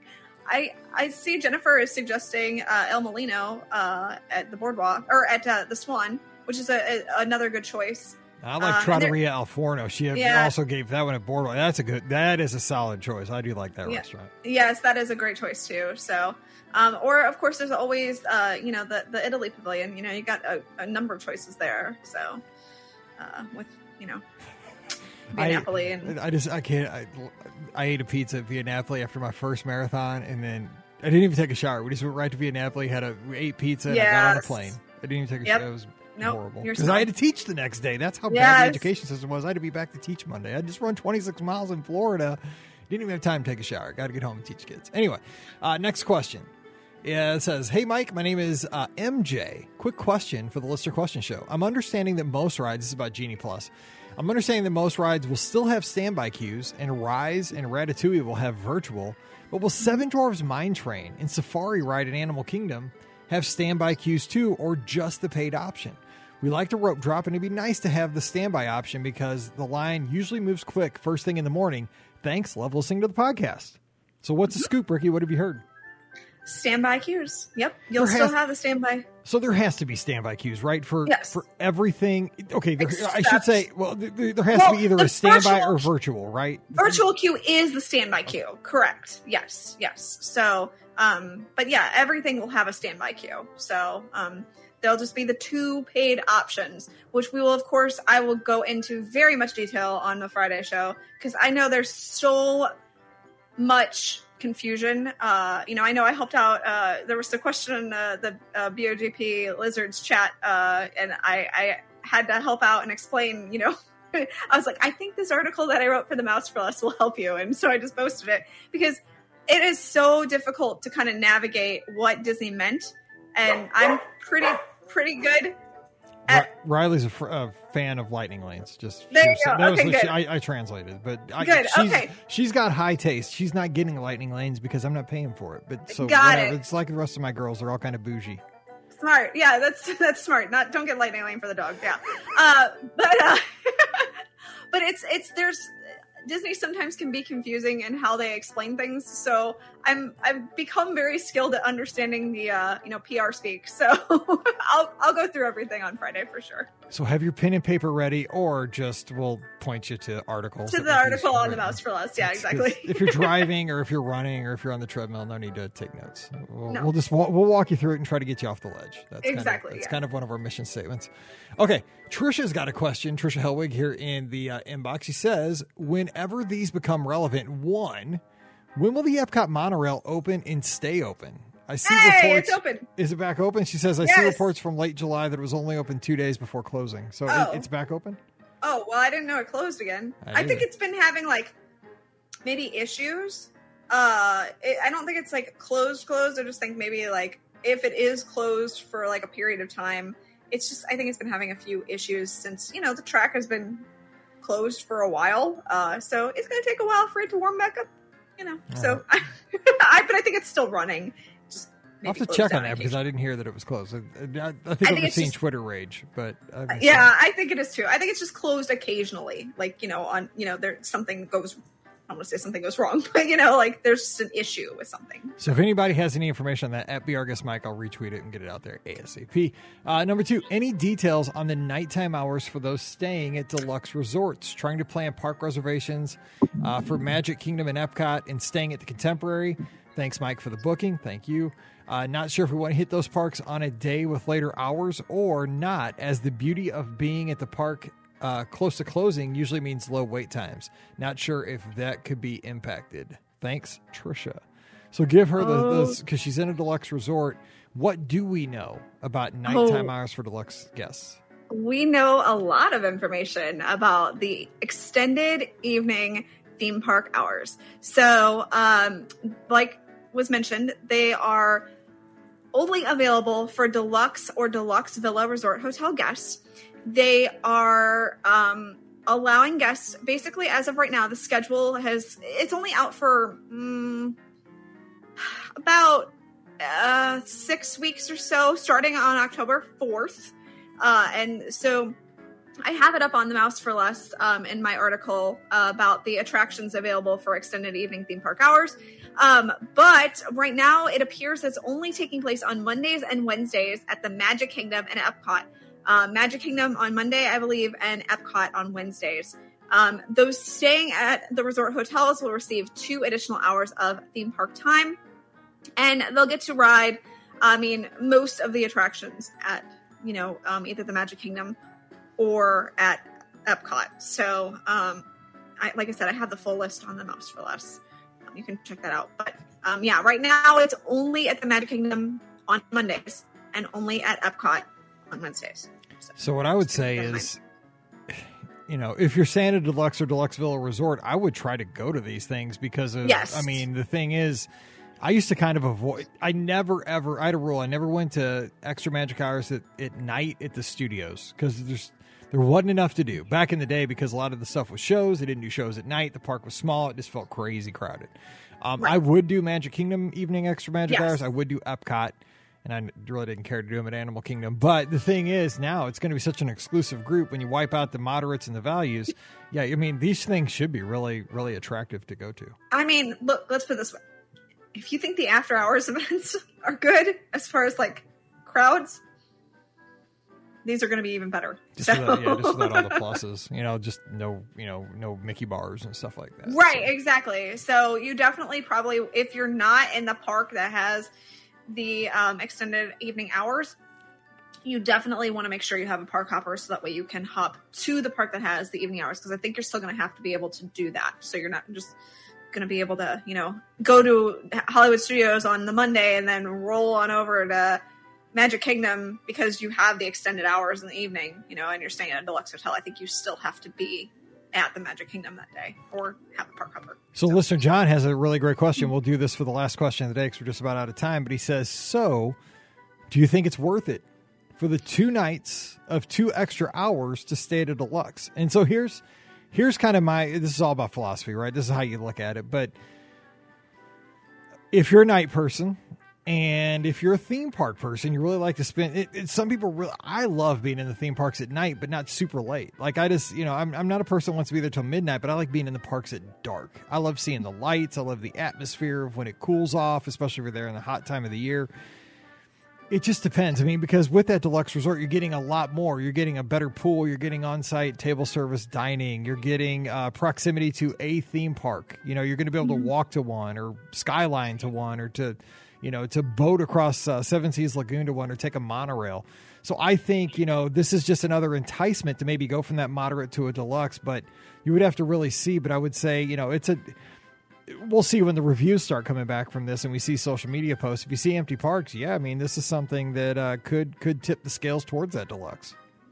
I I see Jennifer is suggesting uh, El Molino uh, at the Boardwalk or at uh, the Swan, which is a, a, another good choice. I like Um, Trattoria Al Forno. She Yeah. also gave that one at Boardwalk. That's a good. That is a solid choice. I do like that Yeah. restaurant. Yes, that is a great choice too. So, um, or of course, there's always, uh, you know, the the Italy Pavilion. You know, you got a, a number of choices there. So, uh, with you know, Via I- Napoli and I just I can't. I, I ate a pizza at Via Napoli after my first marathon, and then I didn't even take a shower. We just went right to Via Napoli, had a we ate pizza, and I got on a Yes. plane. I didn't even take a Yep. shower. It was Nope, horrible you're because I had to smart. teach the next day. That's how bad Yes. the education system was. I had to be back to teach Monday. I just run twenty-six miles in Florida. Didn't even have time to take a shower. Got to get home and teach kids. Anyway, uh, next question. Yeah, it says, "Hey Mike, my name is uh, M J. Quick question for the Listener Question Show. I'm understanding that most rides, this is about Genie Plus. I'm understanding that most rides will still have standby queues, and Rise and Ratatouille will have virtual. But will Seven Dwarfs Mine Train and Safari Ride in Animal Kingdom have standby queues too, or just the paid option? We like the rope drop, and it'd be nice to have the standby option because the line usually moves quick first thing in the morning. Thanks. Love listening to the podcast." So what's the scoop, Ricky? What have you heard? standby queues. Yep, you'll There still has- have the standby. So there has to be standby queues, right? For Yes. for everything. Okay, there, I should Except- say, well, there, there has Well, to be either the a standby virtual- or virtual, right? Virtual queue is the standby queue. Correct. Yes. Yes. So, um, but yeah, everything will have a standby queue. So, um, there'll just be the two paid options, which we will, of course, I will go into very much detail on the Friday show because I know there's so much confusion. Uh, you know, I know I helped out. Uh, there was a question in uh, the uh, B O G P Lizards chat, uh, and I, I had to help out and explain, you know, I was like, I think this article that I wrote for the Mouse for Less will help you. And so I just posted it because it is so difficult to kind of navigate what Disney meant. And I'm pretty, pretty good at, Ri- Riley's a, fr- a fan of lightning lanes. Just There she you was- go. that was Okay, what she- good. I, I translated, but I, Good, she's, okay. she's got high taste. She's not getting lightning lanes because I'm not paying for it. But so Got whatever. it. It's like the rest of my girls; they're all kind of bougie. smart. Yeah, that's, that's smart. Not, don't get lightning lane for the dog. Yeah. Uh, but, uh, but it's, it's, there's, Disney sometimes can be confusing in how they explain things. So I'm I've become very skilled at understanding the uh, you know P R speak. So I'll I'll go through everything on Friday for sure. So have your pen and paper ready, or just we'll point you to articles. To that the we can article use on the right now. Mouse for Less. Yeah, 'Cause exactly. If you're driving, or if you're running, or if you're on the treadmill, no need to take notes. We'll, No. we'll just wa- we'll walk you through it and try to get you off the ledge. That's Exactly, Kind of, that's yeah. kind of one of our mission statements. Okay, Trisha's got a question. Trisha Hellwig here in the uh, inbox. She says, "Whenever these become relevant, one, when will the Epcot monorail open and stay open?" I see Hey, reports. it's open. Is it back open? She says, "I see Yes. reports from late July that it was only open two days before closing. So Oh. it, it's back open." Oh well, I didn't know it closed again. I I, think didn't. it's been having like maybe issues. Uh, it, I don't think it's like closed closed. I just think maybe like if it is closed for like a period of time, it's just I think it's been having a few issues since you know the track has been closed for a while. Uh, so it's going to take a while for it to warm back up. You know, so I, but I think it's still running. Just I'll have maybe to closed check down on that because I occasionally. didn't hear that it was closed. I, I, I think I I've think been it's seeing just- Twitter rage, but I haven't seen Yeah, I think it is too. I think it's just closed occasionally. Like, you know, on, you know, there's something goes, I don't want to say something goes wrong, but, you know, like there's just an issue with something. So if anybody has any information on that, at BeOurGuestMike, I'll retweet it and get it out there ASAP. Uh, number two, any details on the nighttime hours for those staying at deluxe resorts, trying to plan park reservations uh, for Magic Kingdom and Epcot and staying at the Contemporary? Thanks, Mike, for the booking. Thank you. Uh, not sure if we want to hit those parks on a day with later hours or not, as the beauty of being at the park uh, close to closing usually means low wait times. Not sure if that could be impacted. Thanks, Trisha. So give her the, Oh. those, because she's in a deluxe resort. What do we know about nighttime Oh. hours for deluxe guests? We know a lot of information about the extended evening theme park hours. So, um, like was mentioned, they are only available for deluxe or deluxe villa resort hotel guests. They are um, allowing guests, basically as of right now, the schedule has, it's only out for mm, about uh, six weeks or so, starting on October fourth. Uh, and so I have it up on the Mouse for Less um, in my article uh, about the attractions available for extended evening theme park hours. Um, but right now it appears it's only taking place on Mondays and Wednesdays at the Magic Kingdom and Epcot. uh, Magic Kingdom on Monday, I believe, and Epcot on Wednesdays. Um, those staying at the resort hotels will receive two additional hours of theme park time, and they'll get to ride, I mean, most of the attractions at, you know, um, either the Magic Kingdom or at Epcot. So, um, I, like I said, I have the full list on the Mouse for Less. Um, you can check that out. But um, yeah, right now it's only at the Magic Kingdom on Mondays and only at Epcot on Wednesdays. So, so what I would say is, you know, if you're staying at Deluxe or Deluxe Villa Resort, I would try to go to these things because of, yes. I mean, the thing is, I used to kind of avoid, I never ever, I had a rule, I never went to extra magic hours at, at night at the studios because there's, there wasn't enough to do back in the day because a lot of the stuff was shows. They didn't do shows at night. The park was small. It just felt crazy crowded. Um, right. I would do Magic Kingdom evening extra magic yes. hours. I would do Epcot, and I really didn't care to do them at Animal Kingdom. But the thing is, now it's going to be such an exclusive group. When you wipe out the moderates and the values, yeah, I mean, these things should be really, really attractive to go to. I mean, look, let's put it this way. If you think the after hours events are good as far as like crowds, these are going to be even better. Just so. without, yeah, just without all the pluses, you know, just no, you know, no Mickey bars and stuff like that. Right, so. Exactly. So you definitely probably, if you're not in the park that has the um, extended evening hours, you definitely want to make sure you have a park hopper so that way you can hop to the park that has the evening hours, because I think you're still going to have to be able to do that. So you're not just going to be able to, you know, go to Hollywood Studios on the Monday and then roll on over to Magic Kingdom because you have the extended hours in the evening, you know, and you're staying at a deluxe hotel. I think you still have to be at the Magic Kingdom that day or have a park hopper. So, so listener John has a really great question. We'll do this for the last question of the day because we're just about out of time. But he says, so do you think it's worth it for the two nights of two extra hours to stay at a deluxe? And so here's here's kind of my, this is all about philosophy, right? This is how you look at it. But if you're a night person, and if you're a theme park person, you really like to spend it, it, some people really, I love being in the theme parks at night, but not super late. Like I just, you know, I'm, I'm not a person who wants to be there till midnight, but I like being in the parks at dark. I love seeing the lights. I love the atmosphere of when it cools off, especially if you're there in the hot time of the year. It just depends. I mean, because with that deluxe resort, you're getting a lot more. You're getting a better pool. You're getting on-site table service dining. You're getting uh, proximity to a theme park. You know, you're going to be able to walk to one or skyline to one or to, you know, to boat across uh, Seven Seas Lagoon to one or take a monorail. So I think, you know, this is just another enticement to maybe go from that moderate to a deluxe, but you would have to really see. But I would say, you know, it's a, we'll see when the reviews start coming back from this and we see social media posts. If you see empty parks, yeah, I mean, this is something that uh, could, could tip the scales towards that deluxe.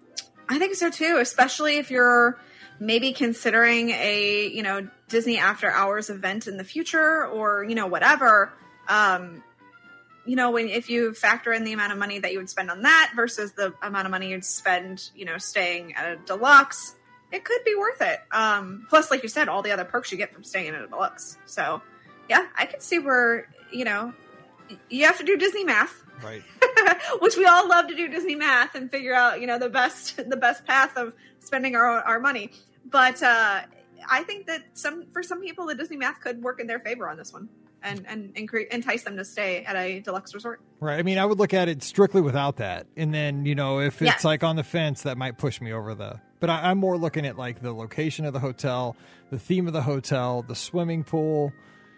I think so too, especially if you're maybe considering a, you know, Disney after hours event in the future or, you know, whatever. Um, you know, when, if you factor in the amount of money that you would spend on that versus the amount of money you'd spend, you know, staying at a deluxe, it could be worth it. Um, plus, like you said, all the other perks you get from staying at a deluxe. So, yeah, I could see where, you know, you have to do Disney math, right? Which we all love to do Disney math and figure out, you know, the best the best path of spending our our money. But uh, I think that some for some people, the Disney math could work in their favor on this one. And, and incre- entice them to stay at a deluxe resort. Right. I mean, I would look at it strictly without that. And then, you know, if it's yes. like on the fence, that might push me over the... But I, I'm more looking at like the location of the hotel, the theme of the hotel, the swimming pool,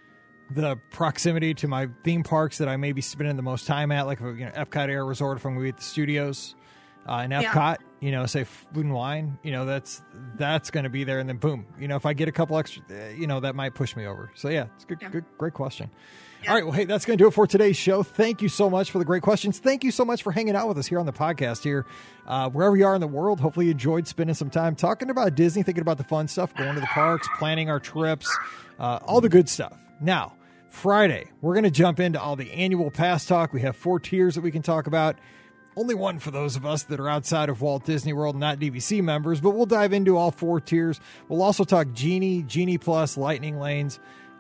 the proximity to my theme parks that I may be spending the most time at, like, you know, Epcot Air Resort if I'm going to be at the studios. Uh, in Epcot, yeah. you know, say food and wine, you know, that's that's going to be there. And then boom, you know, if I get a couple extra, uh, you know, that might push me over. So, yeah, it's a good, yeah. good, great question. Yeah. All right. Well, hey, that's going to do it for today's show. Thank you so much for the great questions. Thank you so much for hanging out with us here on the podcast here. Uh, wherever you are in the world, hopefully you enjoyed spending some time talking about Disney, thinking about the fun stuff, going to the parks, planning our trips, uh, all the good stuff. Now, Friday, we're going to jump into all the annual pass talk. We have four tiers that we can talk about. Only one for those of us that are outside of Walt Disney World, not D V C members, but we'll dive into all four tiers. We'll also talk Genie, Genie Plus, Lightning Lanes,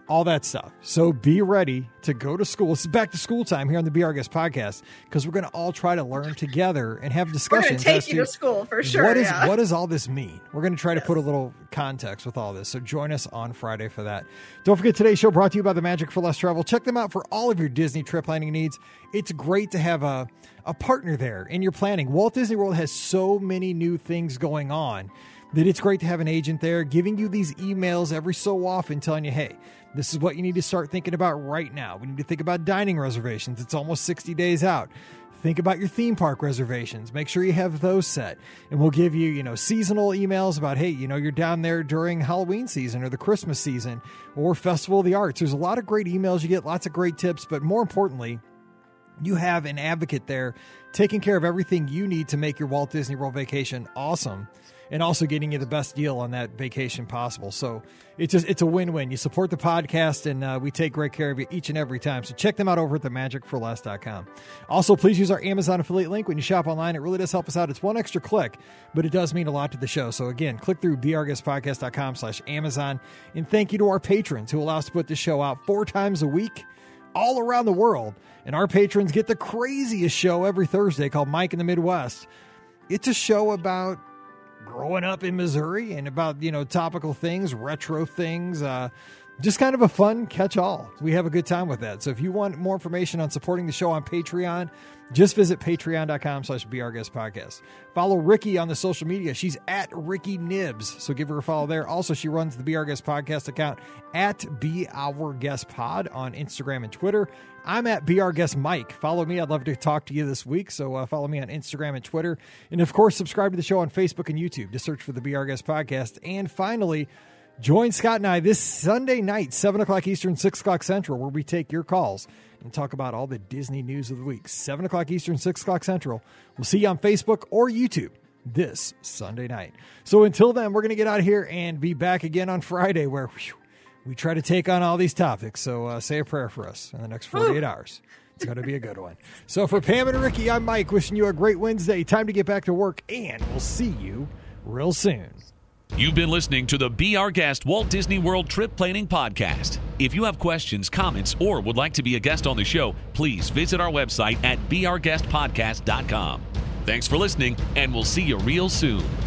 all that stuff. So be ready to go to school. It's back to school time here on the Be Our Guest podcast, because we're going to all try to learn together and have discussions. We're going to take you to, to school for sure. What, is, yeah. what does all this mean? We're going to try to yes. put a little context with all this. So join us on Friday for that. Don't forget, today's show brought to you by the Magic for Less Travel. Check them out for all of your Disney trip planning needs. It's great to have a, a partner there in your planning. Walt Disney World has so many new things going on that it's great to have an agent there giving you these emails every so often telling you, hey, this is what you need to start thinking about right now. We need to think about dining reservations. It's almost sixty days out. Think about your theme park reservations. Make sure you have those set. And we'll give you, you know, seasonal emails about, hey, you know, you're down there during Halloween season or the Christmas season or Festival of the Arts. There's a lot of great emails. You get lots of great tips, but more importantly, you have an advocate there taking care of everything you need to make your Walt Disney World vacation awesome, and also getting you the best deal on that vacation possible. So it's just, it's a win-win. You support the podcast, and uh, we take great care of you each and every time. So check them out over at the magic for less dot com. Also, please use our Amazon affiliate link when you shop online. It really does help us out. It's one extra click, but it does mean a lot to the show. So again, click through be our guest podcast dot com slash Amazon. And thank you to our patrons who allow us to put this show out four times a week all around the world. And our patrons get the craziest show every Thursday called Mike in the Midwest. It's a show about growing up in Missouri and about, you know, topical things, retro things, uh, just kind of a fun catch-all. We have a good time with that. So if you want more information on supporting the show on Patreon, just visit patreon dot com slash be our guest podcast. Follow Ricky on the social media. She's at Ricky Nibs, so give her a follow there. Also, she runs the Be Our Guest podcast account at Be Our Guest Pod on Instagram and Twitter. I'm at Be Our Guest Mike. Follow me. I'd love to talk to you this week, so uh, follow me on Instagram and Twitter. And, of course, subscribe to the show on Facebook and YouTube. Just search for the Be Our Guest podcast. And, finally, join Scott and I this Sunday night, seven o'clock Eastern, six o'clock Central, where we take your calls and talk about all the Disney news of the week. seven o'clock Eastern, six o'clock Central. We'll see you on Facebook or YouTube this Sunday night. So until then, we're going to get out of here and be back again on Friday, where whew, we try to take on all these topics. So uh, say a prayer for us in the next forty-eight Ooh. hours. It's going to be a good one. So for Pam and Ricky, I'm Mike, wishing you a great Wednesday. Time to get back to work, and we'll see you real soon. You've been listening to the Be Our Guest Walt Disney World Trip Planning Podcast. If you have questions, comments, or would like to be a guest on the show, please visit our website at be our guest podcast dot com. Thanks for listening, and we'll see you real soon.